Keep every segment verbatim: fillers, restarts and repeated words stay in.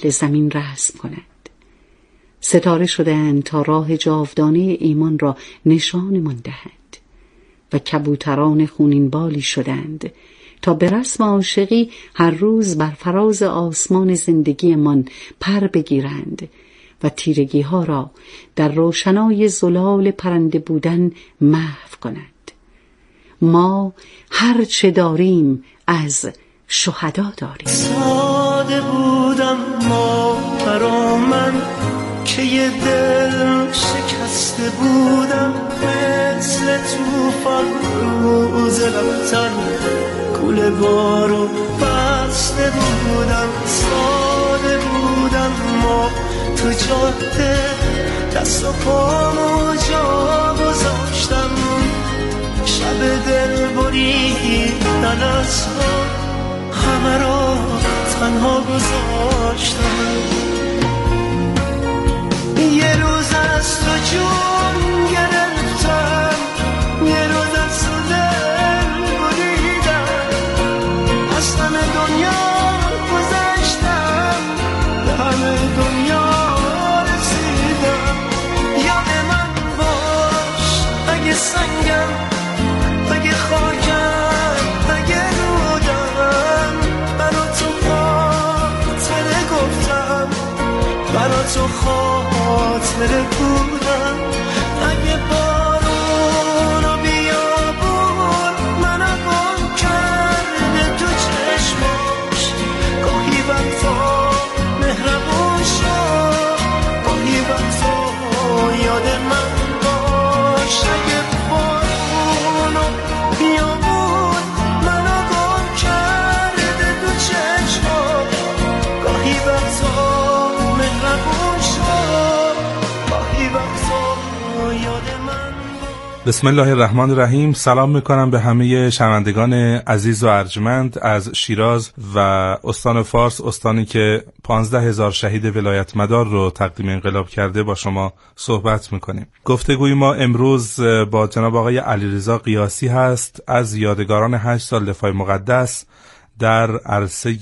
اهل زمین رسم کند. ستاره شدند تا راه جاودانه ایمان را نشانمان دهند و کبوتران خونین بالی شدند تا به رسم عاشقی هر روز بر فراز آسمان زندگی من پر بگیرند و تیرگی ها را در روشنای زلال پرنده بودن محو کنند. ما هر چه داریم از شهدا داریم. ساده بودم ما برا من که یه دل شکسته بودم، مثل توفان روز لبتن کوله بارو بسته بودم. ساده بودم ما تو جاده دست و پامو جا گذاشتم، شب دل بریدن از ما همه رو تنها گذاشتم. یه روز از تو جون گرفتم، یه روز از تو دل بریدم، از همه دنیا گذشتم، به همه دنیا رسیدم. یاد من باش اگه سنگم، اگه خاکم، اگه رودم، برا تو خاطره گفتم، برا تو خاطره بودم. اگه بارون و بیابون منو گم کرده تو چشماش، گاهی وقتا مهربون شد، گاهی وقتا یاد من باش. اگه بارون و بیابون منو گم کرده تو چشماش، گاهی وقتا مهربون شد، گاهی وقتا یاد من. بسم الله الرحمن الرحیم. سلام میکنم به همه شنوندگان عزیز و ارجمند از شیراز و استان فارس، استانی که پانزده هزار شهید ولایت مدار رو تقدیم انقلاب کرده. با شما صحبت میکنیم. گفتگوی ما امروز با جناب آقای علیرضا قیاسی هست از یادگاران هشت سال دفاع مقدس در عرصه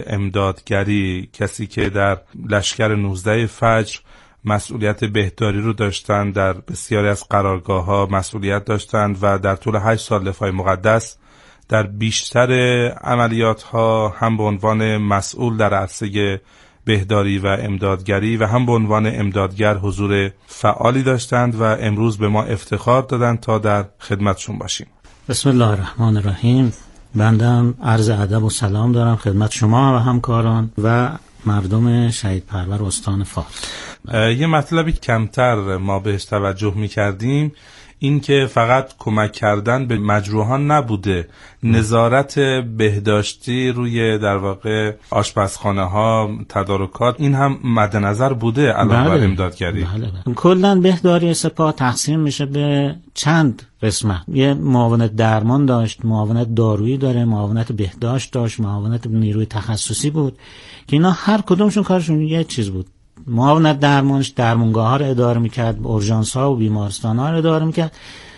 امدادگری، کسی که در لشکر نوزده فجر مسئولیت بهداری رو داشتن، در بسیاری از قرارگاه ها مسئولیت داشتند و در طول هشت سال دفاع مقدس در بیشتر عملیات ها هم به عنوان مسئول در عرصه بهداری و امدادگری و هم به عنوان امدادگر حضور فعالی داشتند و امروز به ما افتخار دادند تا در خدمتشون باشیم. بسم الله الرحمن الرحیم. بندم عرض ادب و سلام دارم خدمت شما و همکاران و مردم شهید پرور استان فارس. یه مطلبی کمتر ما بهش توجه می‌کردیم این که فقط کمک کردن به مجروحان نبوده، نظارت بهداشتی روی در واقع آشپزخانه ها، تدارکات، این هم مد نظر بوده علاوه بر امدادگری. بله بله. کلا بهداری سپاه تقسیم میشه به چند قسمت. یه معاونت درمان داشت، معاونت دارویی داره، معاونت بهداشت داشت، معاونت نیروی تخصصی بود که اینا هر کدومشون کارشون یه چیز بود. معاونت درمانش درمانگاه ها رو اداره میکرد، اورژانس ها و بیمارستان ها رو اداره میکرد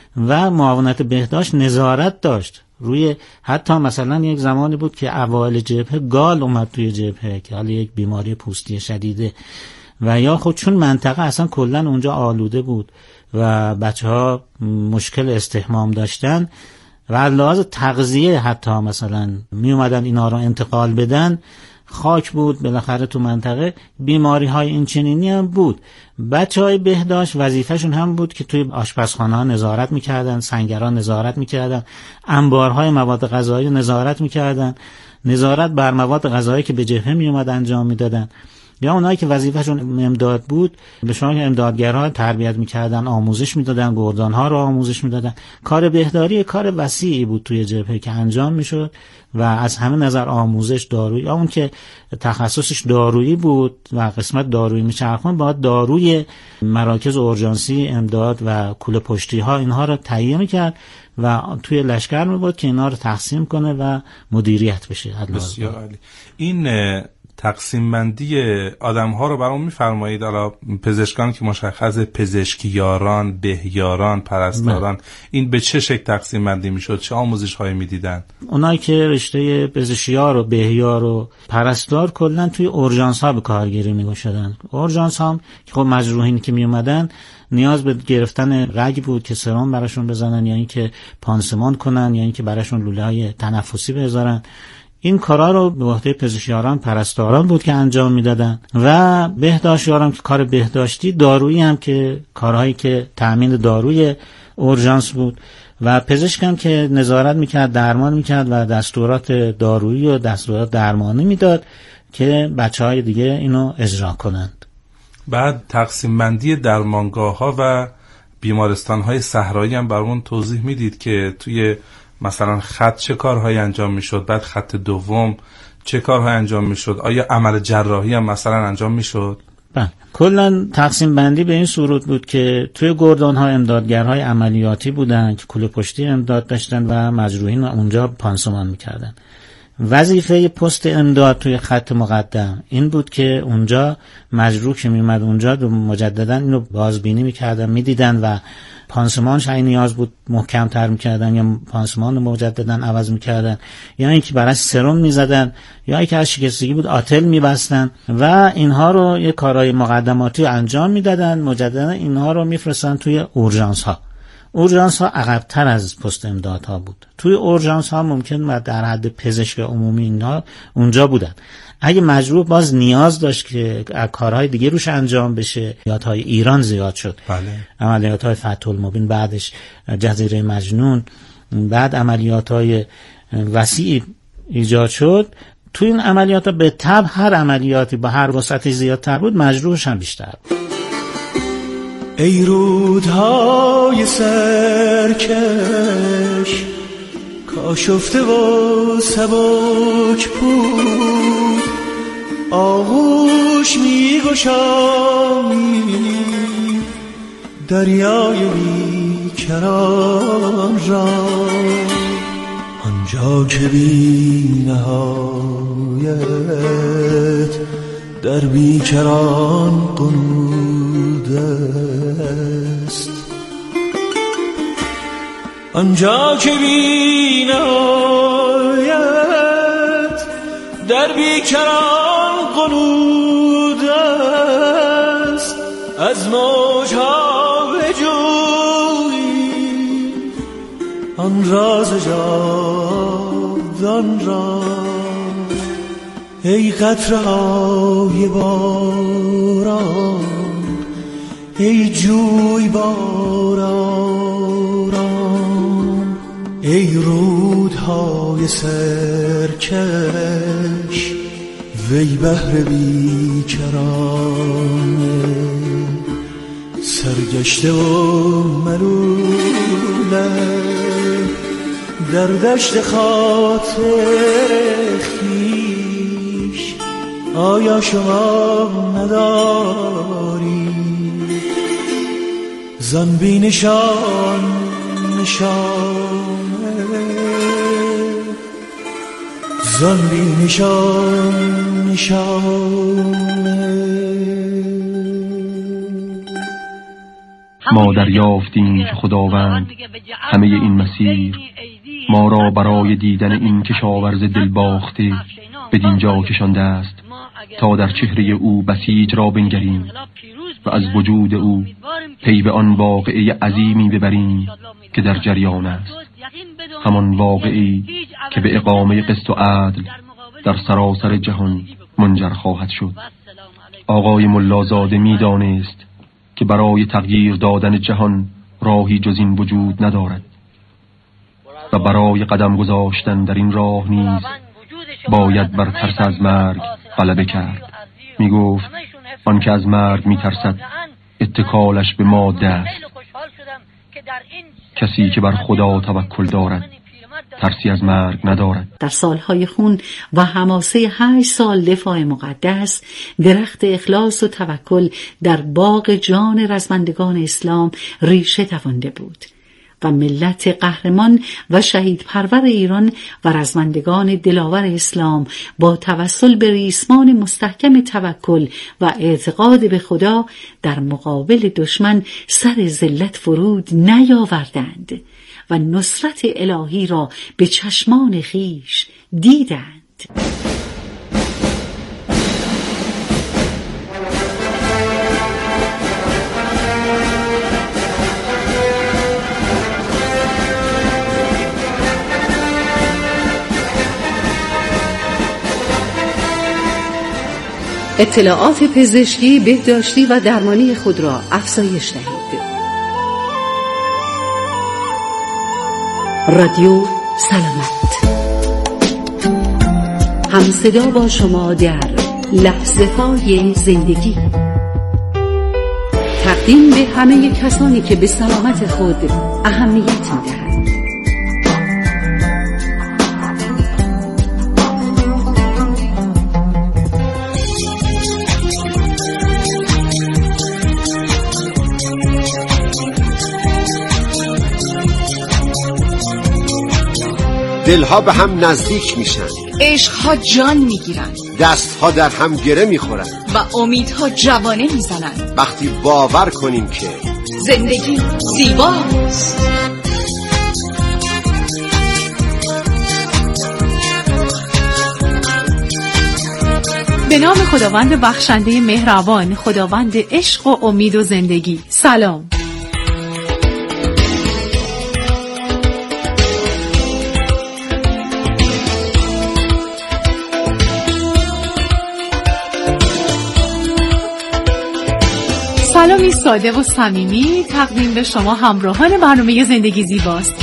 و معاونت بهداشت نظارت داشت روی، حتی مثلا یک زمانی بود که اوایل جبهه گال اومد توی جبهه که حالا یک بیماری پوستی شدیده و یا خود چون منطقه اصلا کلا اونجا آلوده بود و بچه ها مشکل استحمام داشتن و از لحاظ تغذیه حتی مثلا می اومدن اینا رو انتقال بدن، خاک بود بالاخره تو منطقه، بیماری های این چنینی هم بود. بچه های بهداشت وظیفهشون هم بود که توی آشپزخانه ها نظارت میکردن، سنگران نظارت میکردن، انبارهای مواد غذایی نظارت میکردن، نظارت بر مواد غذایی که به جبهه میومد انجام میدادن. یا اونایی که وظیفهشون امداد بود به شما که امدادگرها تربیت میکردن، آموزش میدادن، گردانها رو آموزش میدادن. کار بهداری کار وسیعی بود توی جبهه که انجام میشد و از همه نظر آموزش، دارویی، اون که تخصصش دارویی بود و قسمت دارویی میچرخون باید داروی مراکز اورژانسی امداد و کوله پشتی ها اینها رو تهیه میکرد و توی لشکر میبود که اینا رو تقسیم کنه و مدیریت بشه. بسیار عالی. این تقسیم بندی آدم ها رو برام میفرمایید؟ حالا پزشکان که مشخص پزشکیاران، بهیاران، پرستاران، این به چه شکل تقسیم بندی میشد؟ چه آموزش هایی میدیدن؟ اونایی که رشته پزشکیار و بهیار و پرستار کلا توی اورژانس ها به کارگیری میگشودن. اورژانس ها که خب مجروحین که می اومدن نیاز به گرفتن رگ بود که سرم براشون بزنن یا اینکه پانسمان کنن یا اینکه براشون لوله های تنفسی بذارن. این کارا رو به عهده پزشکیاران، پرستاران بود که انجام میدادن و بهداشتیاران که کار بهداشتی، دارویی هم که کارهایی که تأمین داروی اورژانس بود و پزشک هم که نظارت میکرد، درمان میکرد و دستورات دارویی و دستورات درمانی میداد که بچهای دیگه اینو اجرا کنند. بعد تقسیم بندی درمانگاه ها و بیمارستان های صحرایی هم برامون توضیح میدید که توی مثلا خط چه کارهایی انجام میشد، بعد خط دوم چه کارهایی انجام میشد؟ آیا عمل جراحی هم مثلا انجام میشد؟ بله، کلا تقسیم بندی به این صورت بود که توی گردان ها امدادگرهای عملیاتی بودن که کوله پشتی امداد داشتن و مجروحین اونجا پانسمان میکردن. وظیفه پست امداد توی خط مقدم این بود که اونجا مجروح که میومد اونجا مجددا اینو بازبینی میکردن، میدیدن و پانسمانش اگه نیاز بود محکم تر میکردن یا پانسمان رو مجددا عوض میکردن یا اینکه براش سرم میزدن یا اینکه از شکستگی بود آتل میبستن و اینها رو یه کارهای مقدماتی انجام میدادن. مجددا اینها رو میفرستن توی اورژانس ها. اورژانس ها عقب‌تر از پست امداد ها بود. توی اورژانس ها ممکن در حد پزشک عمومی اینها اونجا بودن. اگه مجروح باز نیاز داشت که کارهای دیگه روش انجام بشه، عملیات‌های ایران زیاد شد. بله. عملیات‌های فتح المبین، بعدش جزیره مجنون، بعد عملیات‌های وسیع ایجاد شد. توی این عملیات به تبع هر عملیاتی با هر وسعتی زیادتر بود، مجروحش هم بیشتر بود. ای رودهای سرکش کاشفته و سبک بود، آغوش می گشایی دریای بیکران را، آنجا که بی نهایت در بیکران قنود است، آنجا که بی نهایت در بیکران قنود است، از موجها بجویی آن راز جاودان را، ای قطره‌های باران، ای جوی باران، ای رودهای سرکش، وی بحر بیکران سرگشته و ملوله در دشت خاطر خویش، آیا شما نداری زن بی نشان نشانه، زن بی نشان نشانه. ما دریافتیم که خداوند همه این مسیر ما را برای دیدن این کشاورز دلباخته بدین جا کشانده است تا در چهره او بسیج را بنگریم و از وجود او پی به آن واقعه عظیمی ببریم که در جریان است، همان واقعی که به اقامه قسط و عدل در سراسر جهان منجر خواهد شد. آقای ملازاده می دانست که برای تغییر دادن جهان راهی جز این وجود ندارد و برای قدم گذاشتن در این راه نیز باید بر ترس از مرگ غلبه کرد. می گفت آن که از مرگ می ترسد اتکالش به ماده است. کسی که بر خدا توکل دارد ترسی از مرگ ندارد. در سالهای خون و حماسه هشت سال دفاع مقدس، درخت اخلاص و توکل در باغ جان رزمندگان اسلام ریشه دوانده بود و ملت قهرمان و شهید پرور ایران و رزمندگان دلاور اسلام با توسل به ریسمان مستحکم توکل و اعتقاد به خدا در مقابل دشمن سر ذلت فرود نیاوردند و نصرت الهی را به چشمان خیش دیدند. اطلاعات پزشکی، بهداشتی و درمانی خود را افزایش دهید. رادیو سلامت، همصدا با شما در لحظه های زندگی. تقدیم به همه کسانی که به سلامت خود اهمیت می‌دهند. دلها به هم نزدیک میشن، عشقها جان میگیرن، دستها در هم گره میخورن و امیدها جوانه میزنن. وقتی باور کنیم که زندگی زیباست. به نام خداوند بخشنده مهربان، خداوند عشق و امید و زندگی. سلام. سلامی ساده و صمیمی تقدیم به شما همراهان برنامه زندگی زیباست.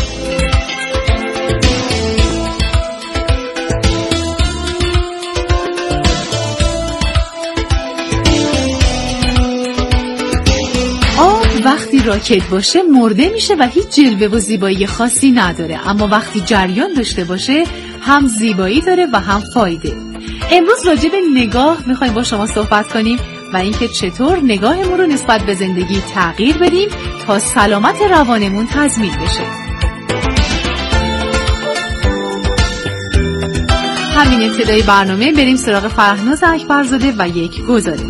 آب وقتی راکد باشه مرده میشه و هیچ جلوه و زیبایی خاصی نداره، اما وقتی جریان داشته باشه هم زیبایی داره و هم فایده. امروز راجع به نگاه میخوایم با شما صحبت کنیم و اینکه چطور نگاهمون رو نسبت به زندگی تغییر بدیم تا سلامت روانمون تضمین بشه. همین ابتدای برنامه بریم سراغ فرهناز اکبرزاده و یک گزارش.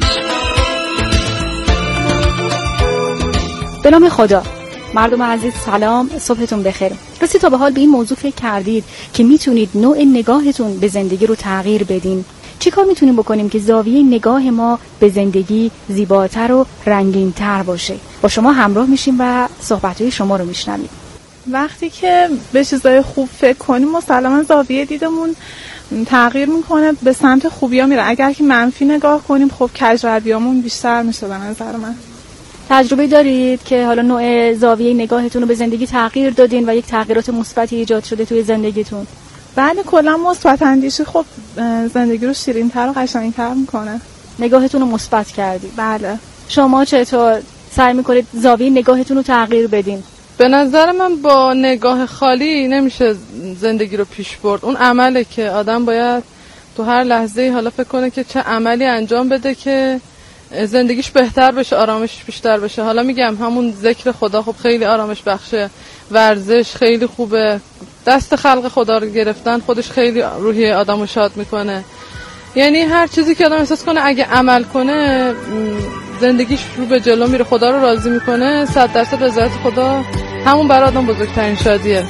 به نام خدا. مردم عزیز سلام، صبحتون بخیر. راستی تا به حال به این موضوع فکر کردید که میتونید نوع نگاهتون به زندگی رو تغییر بدین؟ چی کار میتونیم بکنیم که زاویه نگاه ما به زندگی زیباتر و رنگین‌تر باشه؟ با شما همراه میشیم و صحبت‌های شما رو میشنویم. وقتی که به چیزای خوب فکر کنیم مسلماً زاویه دیدمون تغییر میکنه، به سمت خوبی‌ها میره. اگر که منفی نگاه کنیم خب کج‌رویامون بیشتر میشه به نظر من. تجربه دارید که حالا نوع زاویه نگاهتون رو به زندگی تغییر دادین و یک تغییرات مثبتی ایجاد شده توی زندگیتون؟ بله، کلا مثبت اندیشی خب زندگی رو شیرین‌تر و قشنگ‌تر میکنه. نگاهتون رو مثبت کردید؟ بله. شما چطور سعی میکنید زاویه نگاهتون رو تغییر بدین؟ به نظر من با نگاه خالی نمیشه زندگی رو پیش برد. اون عمله که آدم باید تو هر لحظه حالا فکر کنه که چه عملی انجام بده که زندگیش بهتر بشه، آرامش بیشتر بشه. حالا میگم همون ذکر خدا خب خیلی آرامش بخشه، ورزش خیلی خوبه، دست خلق خدا رو گرفتن خودش خیلی روحی آدمو شاد میکنه. یعنی هر چیزی که آدم احساس کنه اگه عمل کنه زندگیش رو به جلو میره، خدا رو راضی میکنه، صد درصد رضایت خدا همون برای آدم بزرگترین شادیه.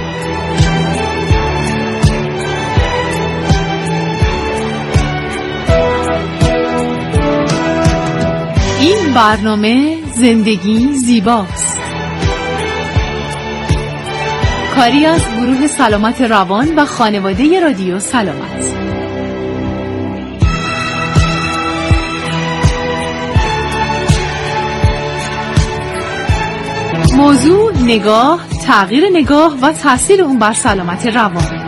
این برنامه زندگی زیباست، کاری از گروه سلامت روان و خانواده رادیو سلامت. موضوع نگاه، تغییر نگاه و تاثیر اون بر سلامت روان.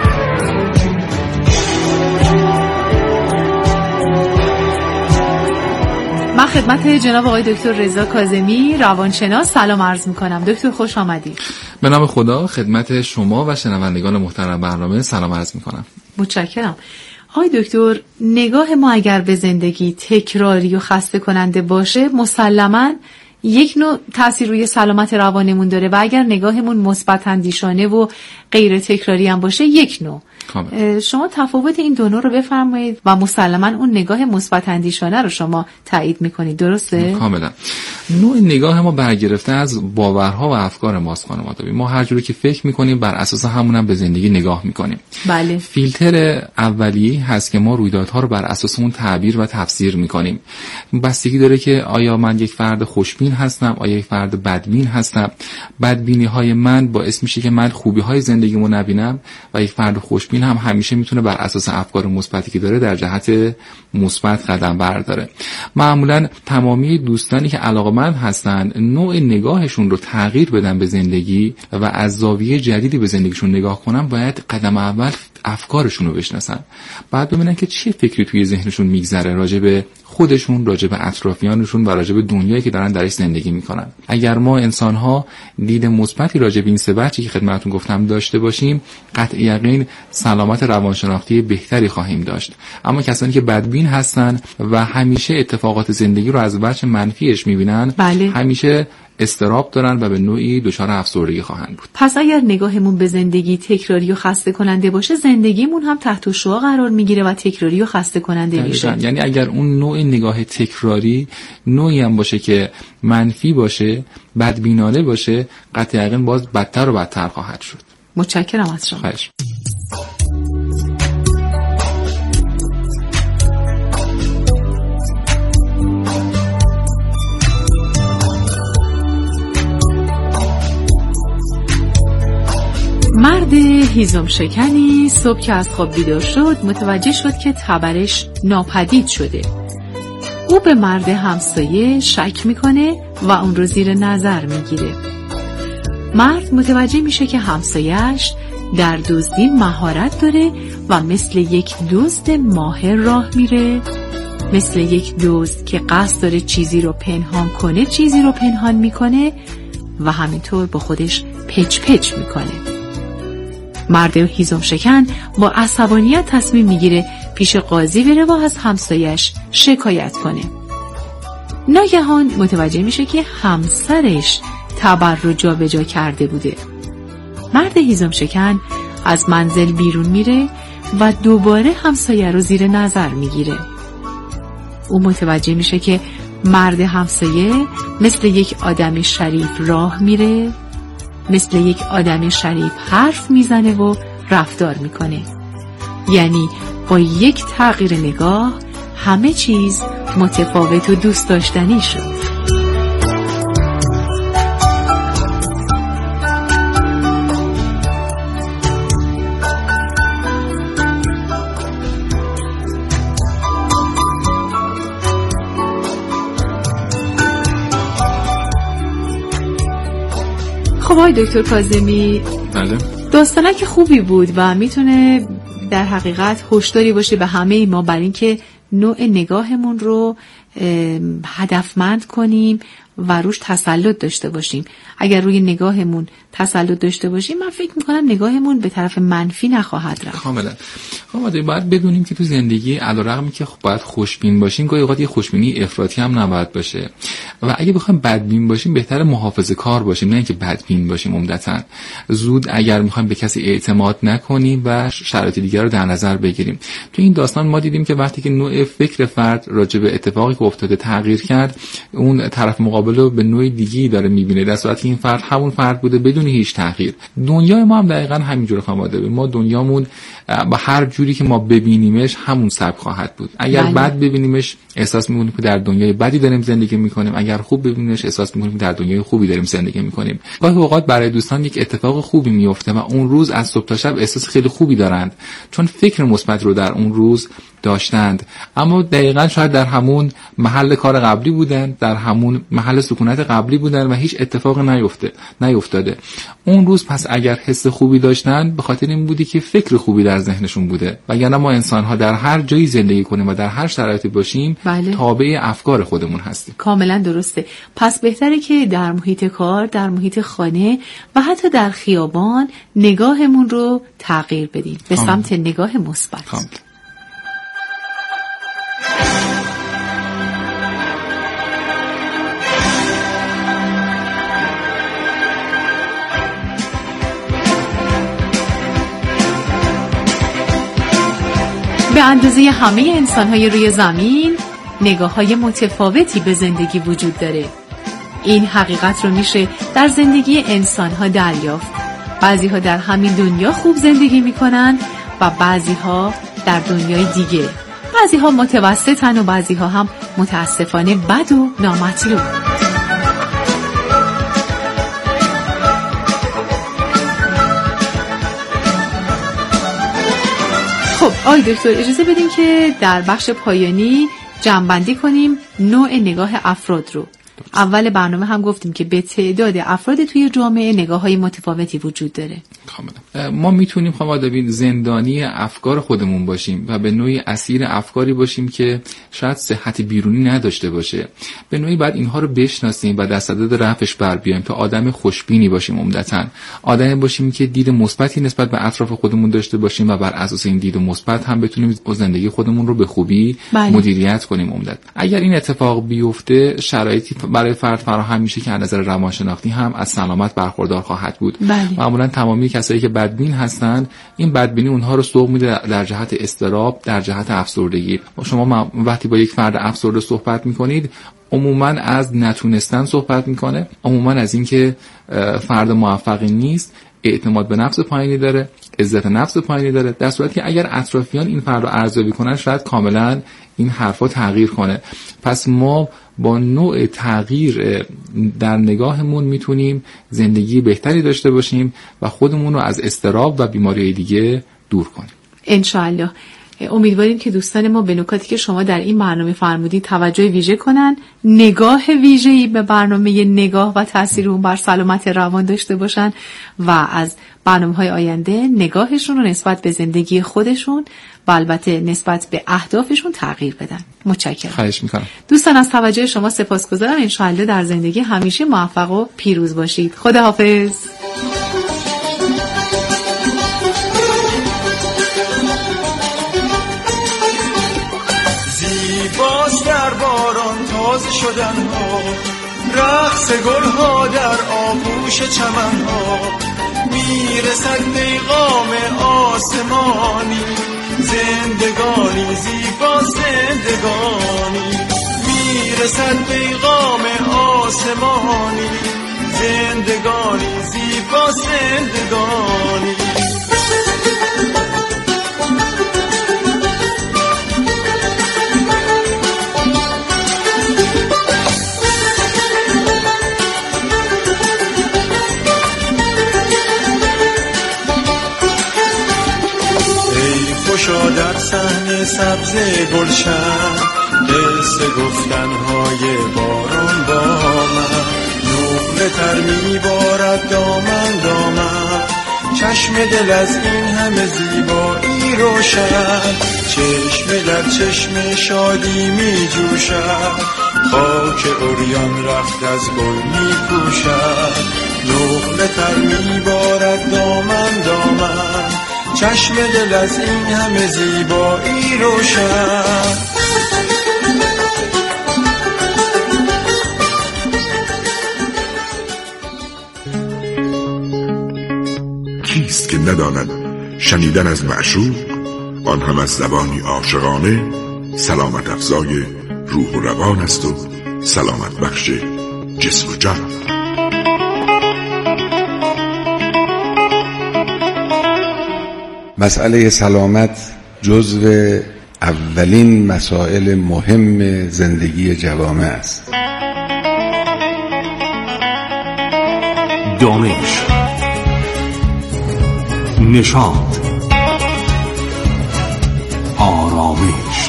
من خدمت جناب آقای دکتر رضا کاظمی روانشناس سلام عرض میکنم. دکتر خوش آمدید. به نام خدا خدمت شما و شنوندگان محترم برنامه سلام عرض میکنم. متشکرم. آقای دکتر، نگاه ما اگر به زندگی تکراری و خسته کننده باشه مسلماً یک نوع تاثیر روی سلامت روانمون داره و اگر نگاهمون مثبت اندیشانه و غیر تکراری هم باشه یک نوع. شما تفاوت این دو نوع رو بفرمایید و مسلماً اون نگاه مثبت اندیشانه رو شما تایید میکنید، درسته؟ کاملا. نوع نگاه ما برگرفته از باورها و افکار ماست خانم آدابی. ما هر جوری که فکر میکنیم بر اساس همون هم به زندگی نگاه میکنیم. بله. فیلتر اولی هست که ما رویدادها رو بر اساس اون تعبیر و تفسیر میکنیم. بستگی داره که آیا من یک فرد خوشبین هستم، آیا یک فرد بدبین هستم. بدبینی های من باعث میشه که من خوبی های زندگیمو نبینم و یک فرد خوشبین هم همیشه میتونه بر اساس افکار مثبتی که داره در جهت مثبت قدم برداره. معمولا تمامی دوستانی که علاقه‌مند هستن نوع نگاهشون رو تغییر بدن به زندگی و از زاویه جدیدی به زندگیشون نگاه کنن، باید قدم اول افکارشون رو بشناسن. بعد ببینن که چه فکری توی ذهنشون میگذره راجع به خودشون، راجع به اطرافیانشون و راجع به دنیایی که دارن درش زندگی میکنن. اگر ما انسان‌ها دید مثبتی راجع به این سه بچه‌ای که خدمتتون گفتم داشته باشیم، قطع یقین سلامت روانشناختی بهتری خواهیم داشت. اما کسانی که بدبین هستن و همیشه اتفاقات زندگی رو از وجه منفیش میبینن، بله. همیشه استراب دارن و به نوعی دچار افسردگی خواهند بود. پس اگر نگاهمون به زندگی تکراری و خسته کننده باشه، زندگیمون هم تحت شعاع قرار میگیره و تکراری و خسته کننده میشه. یعنی اگر اون نوع نگاه تکراری نوعی هم باشه که منفی باشه، بدبینانه باشه، قطع یقین باز بدتر و بدتر خواهد شد. متشکرم از شما. خواهش. مرد هیزم شکنی صبح که از خواب بیدار شد متوجه شد که تبرش ناپدید شده. او به مرد همسایه شک میکنه و اون رو زیر نظر میگیره. مرد متوجه میشه که همسایه‌اش در دزدی مهارت داره و مثل یک دزد ماهر راه میره، مثل یک دزد که قصد داره چیزی رو پنهان کنه چیزی رو پنهان میکنه و همینطور با خودش پچ پچ میکنه. مرد هیزم شکن با عصبانیت تصمیم میگیره پیش قاضی بره و از همسایش شکایت کنه. ناگهان متوجه میشه که همسرش تبر رو جا به جا کرده بوده. مرد هیزم شکن از منزل بیرون میره و دوباره همسایه رو زیر نظر میگیره. او متوجه میشه که مرد همسایه مثل یک آدم شریف راه میره، مثل یک آدم شریف حرف میزنه و رفتار میکنه. یعنی با یک تغییر نگاه همه چیز متفاوت و دوست داشتنی شد. خب آقای دکتر کاظمی، بله، داستانک خوبی بود و میتونه در حقیقت هشداری باشه به همه ما برای اینکه نوع نگاهمون رو هدفمند کنیم و روش تسلط داشته باشیم. اگر روی نگاهمون تسلط داشته باشیم، من فکر میکنم نگاهمون به طرف منفی نخواهد رفت. کاملا. خب باید بدونیم که تو زندگی علیرغم که باید خوشبین باشیم، گاهی اوقات یه خوشبینی افراطی هم نباید باشه و اگه بخوایم بدبین باشیم بهتره محافظه‌کار باشیم، نه اینکه بدبین باشیم. عمدتاً زود اگر میخوایم به کسی اعتماد نکنیم و شرایط دیگر رو در نظر بگیریم. تو این داستان ما دیدیم که وقتی که نوع فکر فرد راجع به اتفاقی که افتاده تغییر کرد، اون طرف مقابل رو به نوع دیگه‌ای داره می‌بینه، در صورتی این فرد همون فرد بوده بدون هیچ تغییر. دنیای ما هم دقیقاً همینجوره خواهد بود. ما دنیامون با هر جوری که ما ببینیمش همون سبک خواهد بود. اگر بله. بد ببینیمش احساس می‌کنیم که در دنیای بدی داریم زندگی می‌کنیم، اگر خوب ببینیمش احساس می‌کنیم که در دنیای خوبی داریم زندگی می‌کنیم. گاهی اوقات برای دوستان یک اتفاق خوبی میفته و اون روز از صبح تا شب احساس خیلی خوبی دارند چون فکر مثبت رو در اون روز داشتند، اما دقیقاً شاید در همون محل کار قبلی بودن، در همون محل سکونت قبلی بودن و هیچ اتفاق نیفته نیفتاده اون روز. پس اگر حس خوبی داشتن به خاطر این بودی که فکر خوبی در ذهنشون بوده. وگرنه ما انسان‌ها در هر جایی زندگی کنیم و در هر شرایطی باشیم بله. تابع افکار خودمون هستیم. کاملا درسته. پس بهتره که در محیط کار، در محیط خانه و حتی در خیابان نگاهمون رو تغییر بدیم به سمت نگاه مثبت. اندازه همه انسان‌های روی زمین نگاه‌های متفاوتی به زندگی وجود داره. این حقیقت رو میشه در زندگی انسان‌ها دریافت. بعضی‌ها در همین دنیا خوب زندگی میکنن و بعضی‌ها در دنیای دیگه. بعضی‌ها متوسطن و بعضی‌ها هم متاسفانه بد و نامطلوب. خب آقای دکتر اجازه بدیم که در بخش پایانی جمع‌بندی کنیم نوع نگاه افراد رو. اول برنامه هم گفتیم که به تعداد افراد توی جامعه نگاه‌های متفاوتی وجود داره. کاملا. ما میتونیم خانواده زندانی افکار خودمون باشیم و به نوعی اسیر افکاری باشیم که شاید صحت بیرونی نداشته باشه. به نوعی بعد اینها رو بشناسیم و در صدد رفعش بر بیایم تا آدم خوشبینی باشیم. عمدتاً آدمی باشیم که دید مثبتی نسبت به اطراف خودمون داشته باشیم و بر اساس این دید مثبت هم بتونیم زندگی خودمون رو به خوبی بله. مدیریت کنیم. عمدتاً اگر این اتفاق بیفته شرایطی برای فرد فراهم میشه که از نظر روانشناختی هم از سلامت برخوردار خواهد بود. بله. معمولا تمامی کسایی که بدبین هستن این بدبینی اونها رو سوق میده در جهت اضطراب، در جهت افسردگی. شما وقتی با یک فرد افسرده صحبت میکنید عموما از نتونستن صحبت میکنه، عموما از اینکه فرد موفقی نیست، اعتماد به نفس پایینی داره، عزت نفس پایینی داره، در صورتی که اگر اطرافیان این فرد رو ارزیابی کنن شاید کاملا این حرفا تغییر کنه. پس ما با نوع تغییر در نگاهمون میتونیم زندگی بهتری داشته باشیم و خودمون رو از اضطراب و بیماری دیگه دور کنیم انشاءالله. امیدواریم که دوستان ما به نکاتی که شما در این برنامه فرمودید توجه ویژه کنن، نگاه ویژه‌ای به برنامه نگاه و تأثیر اون بر سلامت روان داشته باشن و از برنامه‌های آینده نگاهشون رو نسبت به زندگی خودشون و البته نسبت به اهدافشون تغییر بدن. متشکرم. خواهش می‌کنم. دوستان از توجه شما سپاسگزارم. انشاءالله در زندگی همیشه موفق و پیروز باشید. خداحافظ. در باران تازه شدن ها، رقص گل ها در آغوش چمن ها، میرسد پیغام آسمانی، زندگانی زیبا زندگانی، میرسد پیغام آسمانی، زندگانی زیبا زندگانی. خوشا در صحن سبز گلشن، قصه گفتنهای باران با من، نقل تر میبارد دامن دامن، چشم دل از این همه زیبایی روشن، چشم در چشم شادی میجوشد، خاک عریان رخت از گل میپوشد، نقل تر میبارد دامن دامن، چشم دل از این همه زیبایی روشن. کیست که نداند شنیدن از معشوق، آن هم از زبانی عاشقانه، سلامت افزای روح و روان است و سلامت بخش جسم و جان. مسئله سلامت جزو اولین مسائل مهم زندگی جوامع است. دانش، نشاط، آرامش.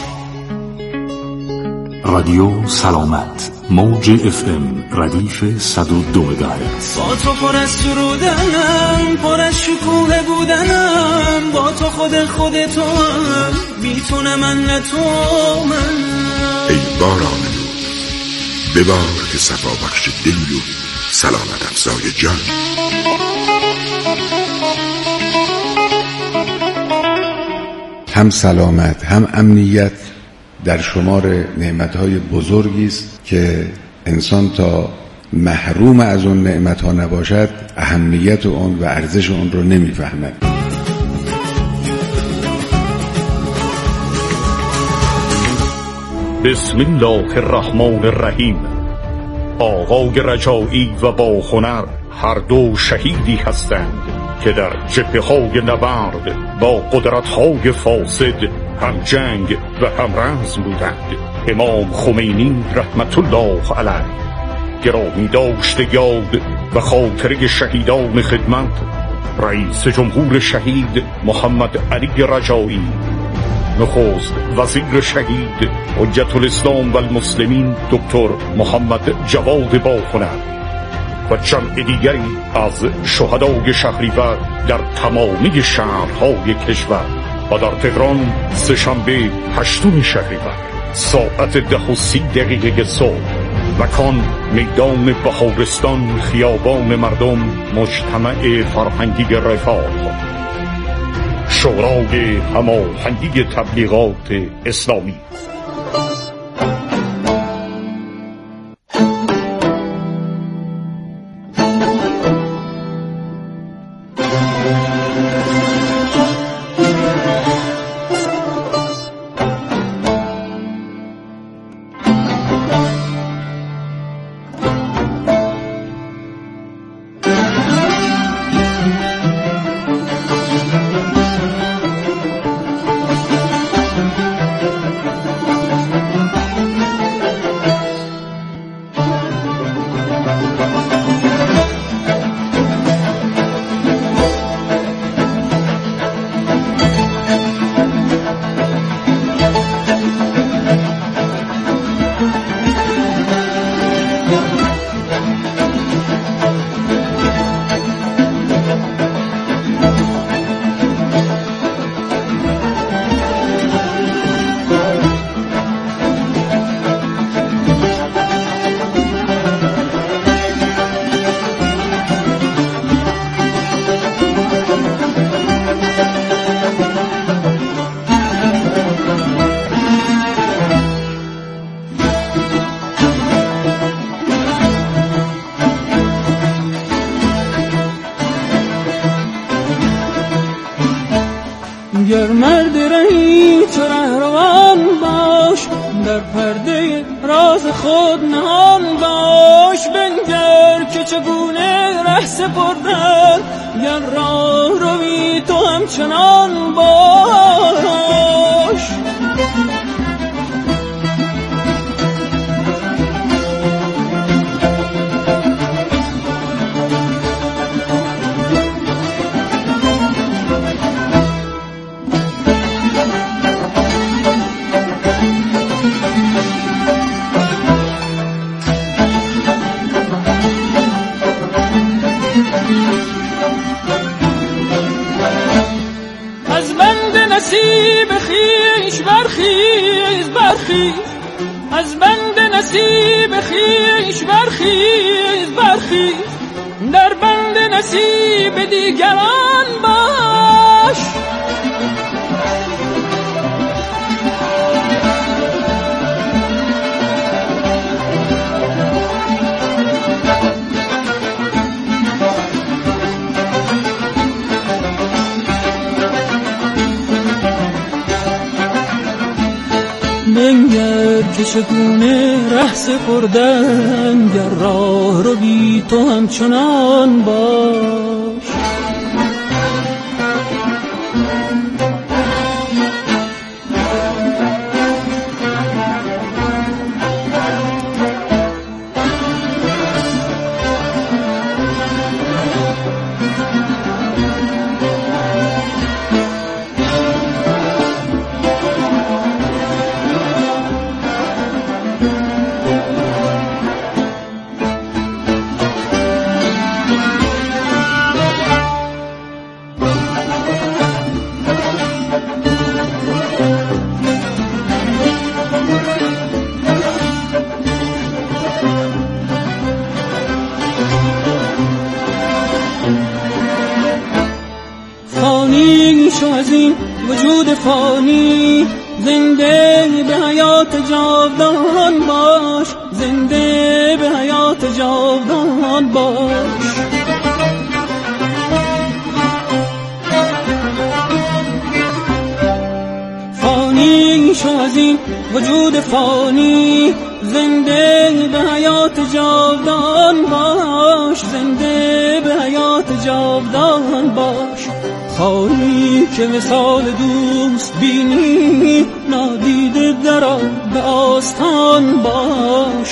رادیو سلامت، موج اف ام ردیف صد و دو مگاهرتز. با تو پر از سرودنم، پر از شکوه بودنم، با تو خود خود تو هم، میتونم من نه تو من. ای باران ببار که صفا بخش دل و سلامت افزای جان. هم سلامت هم امنیت در شمار نعمتهای بزرگی است که انسان تا محروم از اون نعمتها نباشد اهمیت اون و ارزش اون رو نمیفهمد. بسم الله الرحمن الرحیم. آقای رجایی و با هنر هر دو شهیدی هستند که در جبهه‌های نبرد با قدرت‌های فاسد هم جنگ و هم رزم بودند. امام خمینی رحمت الله علیه گرامی داشته یاد و خاطره شهیدان خدمت رئیس جمهور شهید محمد علی رجایی، نخست وزیر شهید حجت الاسلام و المسلمین دکتر محمد جواد باهنر و جمع دیگری از شهدای شهریور در تمامی شهرهای کشور و در تهران سه‌شنبه هشتم شهریور ساعت ده و سی دقیقه صبح. مکان میدان بهارستان، خیابان مردم، مجتمع فرهنگی رفاه، شورای هماهنگی تبلیغات اسلامی. گر مرد رهی تو روان باش، در پرده راز خود نهان باش. بنگر که چگونه ره سپردن، گر راه روی تو همچنان باش. نصیب خیش برخیز برخیز، از بند نصیب خیش برخیز برخیز، در بند نصیب دیگران باش. بنگر که چگونه ره سپردن، گر راه رو بی تو همچنان باش. فانی شو از این وجود فانی، زنده به حیات جاودان باش، زنده به حیات جاودان باش. فانی شو از این وجود فانی، زنده به حیات جاودان باش، زنده به حیات جاودان باش. خواهی که مثال دوست بینی، نادیده درآ به آستان باش.